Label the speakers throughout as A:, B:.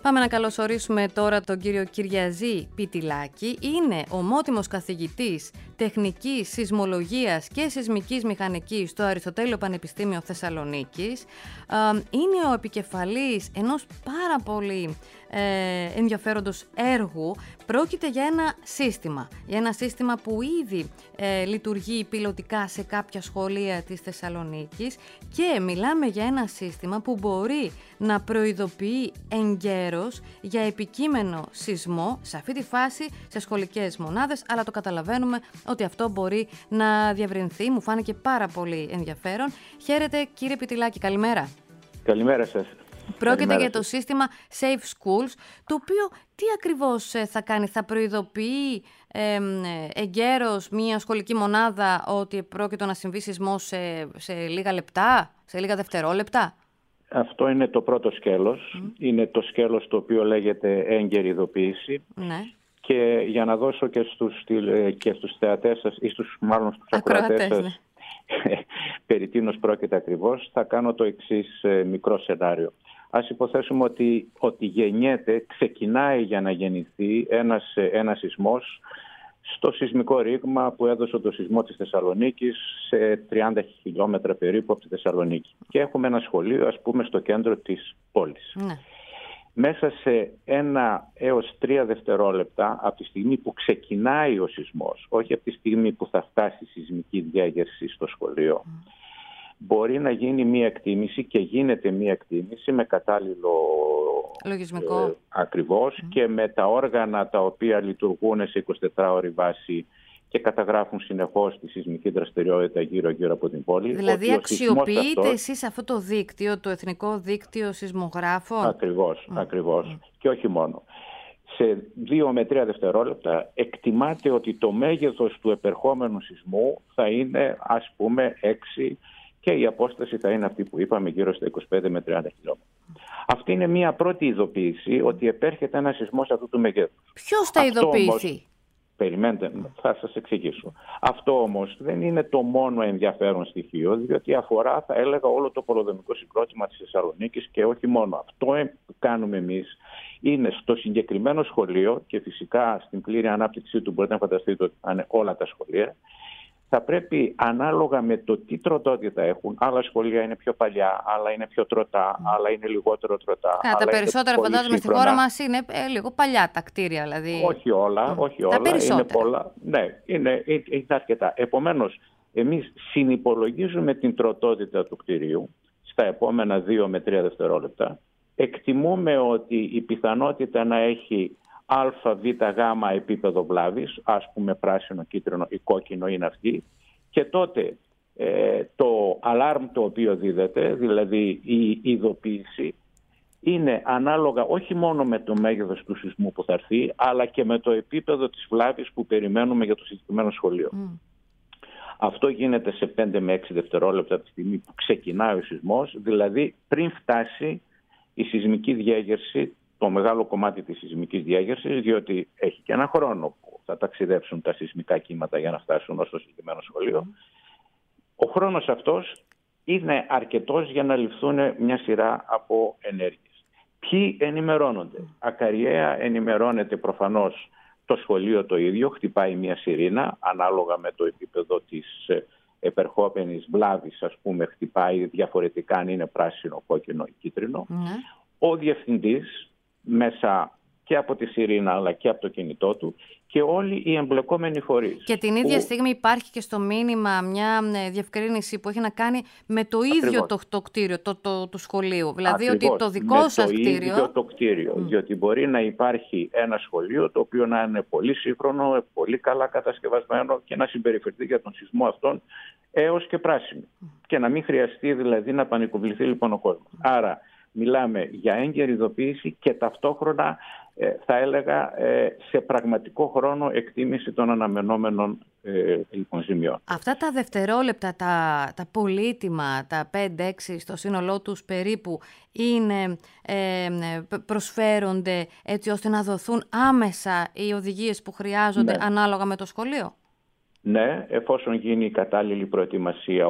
A: Πάμε να καλωσορίσουμε τώρα τον κύριο Κυριαζή Πιτιλάκη. Είναι ομότιμος καθηγητής τεχνικής σεισμολογίας και σεισμικής μηχανικής στο Αριστοτέλειο Πανεπιστήμιο Θεσσαλονίκης. Είναι ο επικεφαλής ενός πάρα πολύ ενδιαφέροντος έργου. Πρόκειται για ένα σύστημα που ήδη λειτουργεί πιλωτικά σε κάποια σχολεία της Θεσσαλονίκης και μιλάμε για ένα σύστημα που μπορεί να προειδοποιεί εγκαίρως για επικείμενο σεισμό σε αυτή τη φάση σε σχολικές μονάδες, αλλά το καταλαβαίνουμε ότι αυτό μπορεί να διευρυνθεί. Μου φάνηκε πάρα πολύ ενδιαφέρον. Χαίρετε κύριε Πιτιλάκη, καλημέρα.
B: Καλημέρα σας.
A: Πρόκειται για το σύστημα Safe Schools, το οποίο τι ακριβώς θα κάνει, θα προειδοποιεί εγκαίρως μια σχολική μονάδα ότι πρόκειται να συμβεί σεισμός σε λίγα λεπτά, σε λίγα δευτερόλεπτα?
B: Αυτό είναι το πρώτο σκέλος. Είναι το σκέλος το οποίο λέγεται έγκαιρη ειδοποίηση.
A: Ναι.
B: Και για να δώσω και στους θεατές σας ή στους ακροατές σας,
A: ναι,
B: περί τίνος πρόκειται ακριβώς, θα κάνω το εξής μικρό σενάριο. Ας υποθέσουμε ότι ξεκινάει για να γεννηθεί ένας σεισμός στο σεισμικό ρήγμα που έδωσε το σεισμό της Θεσσαλονίκης σε 30 χιλιόμετρα περίπου από τη Θεσσαλονίκη. Και έχουμε ένα σχολείο, ας πούμε, στο κέντρο της πόλης.
A: Ναι.
B: Μέσα σε 1 έως 3 δευτερόλεπτα από τη στιγμή που ξεκινάει ο σεισμός, όχι από τη στιγμή που θα φτάσει η σεισμική διέγερση στο σχολείο, μπορεί να γίνει μία εκτίμηση και γίνεται μία εκτίμηση με κατάλληλο
A: λογισμικό
B: ακριβώς και με τα όργανα τα οποία λειτουργούν σε 24ωρη βάση και καταγράφουν συνεχώς τη σεισμική δραστηριότητα γύρω-γύρω από την πόλη.
A: Δηλαδή αξιοποιείτε εσείς αυτό το δίκτυο, το Εθνικό Δίκτυο Σεισμογράφων?
B: Ακριβώς. Και όχι μόνο. Σε 2 με 3 δευτερόλεπτα εκτιμάται ότι το μέγεθος του επερχόμενου σεισμού θα είναι, ας πούμε, 6 και η απόσταση θα είναι αυτή που είπαμε, γύρω στα 25 με 30 χιλιόμετρα. Αυτή είναι μια πρώτη ειδοποίηση ότι επέρχεται ένα σεισμός αυτού του μεγέθους.
A: Ποιος θα ειδοποιηθεί?
B: Περιμένετε, θα σας εξηγήσω. Αυτό όμως δεν είναι το μόνο ενδιαφέρον στοιχείο, διότι αφορά, θα έλεγα, όλο το πολεοδομικό συγκρότημα της Θεσσαλονίκης και όχι μόνο. Αυτό που κάνουμε εμείς είναι στο συγκεκριμένο σχολείο, και φυσικά στην πλήρη ανάπτυξή του μπορείτε να φανταστείτε ότι είναι όλα τα σχολεία, θα πρέπει ανάλογα με το τι τροτότητα έχουν, άλλα σχολεία είναι πιο παλιά, άλλα είναι πιο τροτά, άλλα είναι λιγότερο τροτά.
A: Τα περισσότερα φαντάζομαι στη χώρα μας είναι λίγο παλιά τα κτίρια, δηλαδή.
B: Όχι όλα,
A: Τα περισσότερα.
B: είναι πολλά. Ναι, είναι αρκετά. Επομένως, εμείς συνυπολογίζουμε την τροτότητα του κτιρίου στα επόμενα 2 με 3 δευτερόλεπτα. Εκτιμούμε ότι η πιθανότητα να έχει α, β, γ επίπεδο βλάβης, ας πούμε πράσινο, κίτρινο ή κόκκινο είναι αυτή, και τότε το αλάρμ το οποίο δίδεται, δηλαδή η ειδοποίηση, είναι ανάλογα όχι μόνο με το μέγεθος του σεισμού που θα έρθει, αλλά και με το επίπεδο της βλάβης που περιμένουμε για το συγκεκριμένο σχολείο. Αυτό γίνεται σε 5 με 6 δευτερόλεπτα από τη στιγμή που ξεκινάει ο σεισμός, δηλαδή πριν φτάσει η σεισμική διέγερση, το μεγάλο κομμάτι της σεισμικής διέγερσης, διότι έχει και ένα χρόνο που θα ταξιδέψουν τα σεισμικά κύματα για να φτάσουν ως το συγκεκριμένο σχολείο. Ο χρόνος αυτός είναι αρκετός για να ληφθούν μια σειρά από ενέργειες. Ποιοι ενημερώνονται? Ακαριαία ενημερώνεται προφανώς το σχολείο το ίδιο, χτυπάει μια σιρήνα, ανάλογα με το επίπεδο της επερχόμενης βλάβης, ας πούμε, χτυπάει διαφορετικά αν είναι πράσινο, κόκκινο ή κίτρινο. Ο διευθυντής, μέσα και από τη σιρήνα αλλά και από το κινητό του, και όλοι οι εμπλεκόμενοι φορείς.
A: Και την ίδια στιγμή υπάρχει και στο μήνυμα μια διευκρίνηση που έχει να κάνει με το ίδιο το κτίριο του σχολείου. Δηλαδή ότι το δικό σας κτίριο.
B: Το ίδιο το κτίριο. Διότι μπορεί να υπάρχει ένα σχολείο το οποίο να είναι πολύ σύγχρονο, πολύ καλά κατασκευασμένο και να συμπεριφερθεί για τον σεισμό αυτόν έως και πράσινο. Και να μην χρειαστεί δηλαδή να πανικοβληθεί λοιπόν ο κόσμος. Άρα μιλάμε για έγκαιρη ειδοποίηση και ταυτόχρονα θα έλεγα σε πραγματικό χρόνο εκτίμηση των αναμενόμενων ζημιών.
A: Αυτά τα δευτερόλεπτα, τα πολύτιμα, τα 5-6 στο σύνολό τους περίπου, προσφέρονται έτσι ώστε να δοθούν άμεσα οι οδηγίες που χρειάζονται ανάλογα με το σχολείο?
B: Ναι, εφόσον γίνει η κατάλληλη προετοιμασία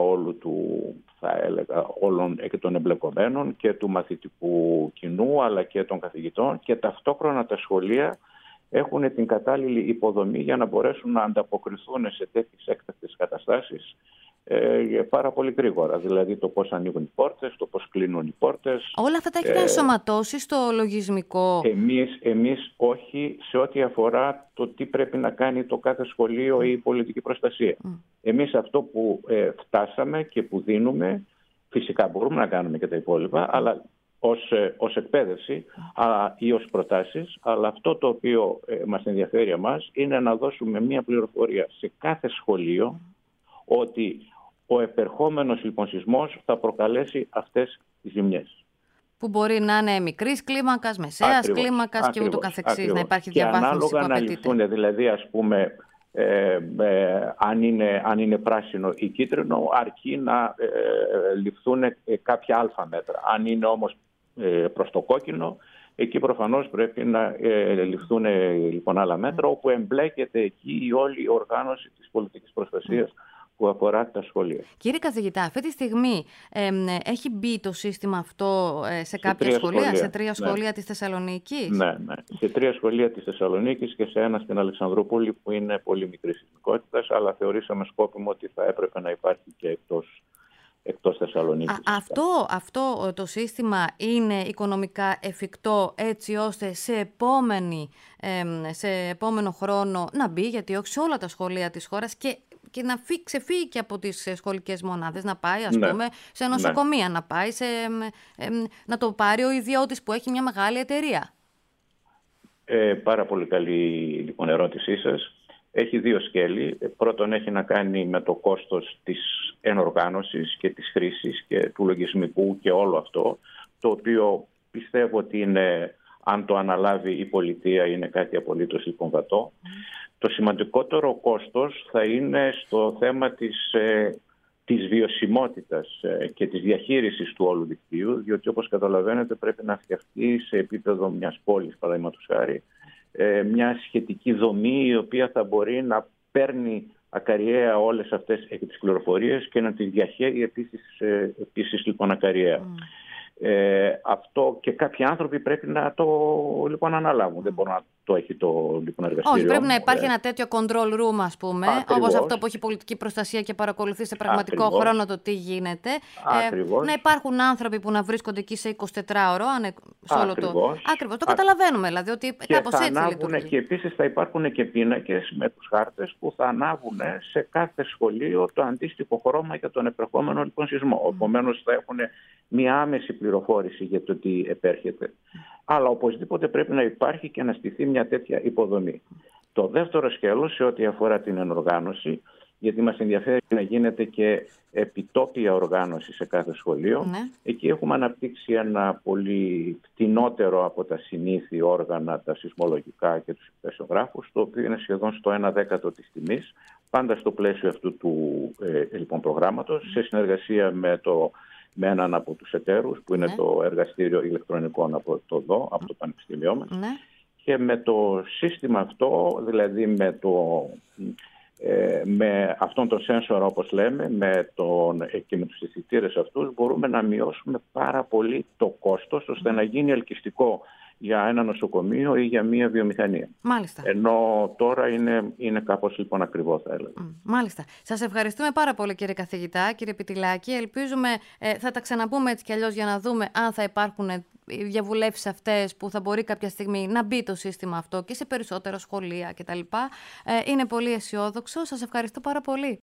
B: όλων και των εμπλεκομένων και του μαθητικού κοινού αλλά και των καθηγητών, και ταυτόχρονα τα σχολεία έχουν την κατάλληλη υποδομή για να μπορέσουν να ανταποκριθούν σε τέτοιες έκτακτες καταστάσεις πάρα πολύ γρήγορα. Δηλαδή το πώς ανοίγουν οι πόρτες, το πώς κλείνουν οι πόρτες.
A: Όλα αυτά τα έχετε ενσωματώσει στο λογισμικό?
B: Εμείς όχι, σε ό,τι αφορά το τι πρέπει να κάνει το κάθε σχολείο ή η πολιτική προστασία. Εμείς αυτό που φτάσαμε και που δίνουμε, φυσικά μπορούμε να κάνουμε και τα υπόλοιπα, αλλά ως εκπαίδευση ή ως προτάσεις, αλλά αυτό το οποίο μας ενδιαφέρει εμάς είναι να δώσουμε μία πληροφορία σε κάθε σχολείο ότι ο επερχόμενος λοιπόν σεισμός θα προκαλέσει αυτές τις ζημιές.
A: Που μπορεί να είναι μικρής κλίμακας, μεσαίας κλίμακας και ούτω καθεξής, να υπάρχει διαβάθμιση που απαιτείται.
B: Και ανάλογα να ληφθούν, δηλαδή ας πούμε, αν είναι πράσινο ή κίτρινο, αρκεί να ληφθούν κάποια αλφα μέτρα. Αν είναι όμως προς το κόκκινο, εκεί προφανώς πρέπει να ληφθούν λοιπόν άλλα μέτρα, όπου εμπλέκεται εκεί η όλη οργάνωση της πολιτικής προστασίας που αφορά τα σχολεία.
A: Κύριε καθηγητά, αυτή τη στιγμή έχει μπει το σύστημα αυτό σε κάποια σχολεία, σε 3 σχολεία της Θεσσαλονίκης?
B: Ναι, σε 3 σχολεία της Θεσσαλονίκης και σε ένα στην Αλεξανδρούπολη, που είναι πολύ μικρή σεισμικότητας, αλλά θεωρήσαμε σκόπιμο ότι θα έπρεπε να υπάρχει και εκτός Θεσσαλονίκης.
A: Αυτό το σύστημα είναι οικονομικά εφικτό, έτσι ώστε σε επόμενο χρόνο να μπει, γιατί όχι σε όλα τα σχολεία της χώρας, και να ξεφύγει και από τις σχολικές μονάδες, να πάει πούμε σε νοσοκομεία, να πάει να το πάρει ο ιδιώτης που έχει μια μεγάλη εταιρεία?
B: Πάρα πολύ καλή λοιπόν ερώτησή σας. Έχει 2 σκέλη. Πρώτον, έχει να κάνει με το κόστος της ενοργάνωσης και της χρήσης και του λογισμικού και όλο αυτό, το οποίο πιστεύω ότι είναι, αν το αναλάβει η πολιτεία, είναι κάτι απολύτως υπομβατό. Το σημαντικότερο κόστος θα είναι στο θέμα της βιωσιμότητας και της διαχείρισης του όλου δικτύου, διότι όπως καταλαβαίνετε πρέπει να φτιαχτεί σε επίπεδο μιας πόλης, παραδείγματος χάρη, μια σχετική δομή η οποία θα μπορεί να παίρνει ακαριαία όλες αυτές τις πληροφορίες και να τις διαχέει επίσης λοιπόν ακαριαία. Αυτό και κάποιοι άνθρωποι πρέπει να το λοιπόν αναλάβουν. Δεν μπορούν να το έχει το λοιπόν εργαστήριο.
A: Όχι, πρέπει να υπάρχει ένα τέτοιο control room, ας πούμε, όπως αυτό που έχει πολιτική προστασία και παρακολουθεί σε πραγματικό χρόνο το τι γίνεται. Να υπάρχουν άνθρωποι που να βρίσκονται εκεί σε 24ωρο. Ακριβώς. Το καταλαβαίνουμε, δηλαδή, ότι κάπως έτσι λειτουργεί.
B: Και επίσης θα υπάρχουν και πίνακες με τους χάρτες που θα ανάβουν σε κάθε σχολείο το αντίστοιχο χρώμα για τον επερχόμενο λοιπόν σεισμό. Επομένως θα έχουν μια άμεση πληροφόρηση για το τι επέρχεται. Αλλά οπωσδήποτε πρέπει να υπάρχει και να στηθεί μια τέτοια υποδομή. Το δεύτερο σκέλος, σε ό,τι αφορά την ενοργάνωση, γιατί μας ενδιαφέρει να γίνεται και επιτόπια οργάνωση σε κάθε σχολείο, εκεί έχουμε αναπτύξει ένα πολύ φτηνότερο από τα συνήθη όργανα, τα σεισμολογικά και τους υπηρεσιογράφους, το οποίο είναι σχεδόν στο 1/10 της τιμής, πάντα στο πλαίσιο αυτού του λοιπόν προγράμματος, σε συνεργασία με έναν από τους εταίρους, που είναι το εργαστήριο ηλεκτρονικών από το Πανεπιστήμιό μας. Και με το σύστημα αυτό, δηλαδή με αυτόν τον sensor, όπως λέμε, και με τους αισθητήρες αυτούς, μπορούμε να μειώσουμε πάρα πολύ το κόστος, ώστε να γίνει ελκυστικό για ένα νοσοκομείο ή για μια βιομηχανία.
A: Μάλιστα.
B: Ενώ τώρα είναι κάπως λοιπόν ακριβό, θα έλεγα.
A: Μάλιστα. Σας ευχαριστούμε πάρα πολύ, κύριε καθηγητά, κύριε Πιτιλάκη. Ελπίζουμε θα τα ξαναπούμε έτσι κι αλλιώς για να δούμε αν θα υπάρχουν οι διαβουλεύσεις αυτές που θα μπορεί κάποια στιγμή να μπει το σύστημα αυτό και σε περισσότερα σχολεία κτλ. Είναι πολύ αισιόδοξο. Σας ευχαριστώ πάρα πολύ.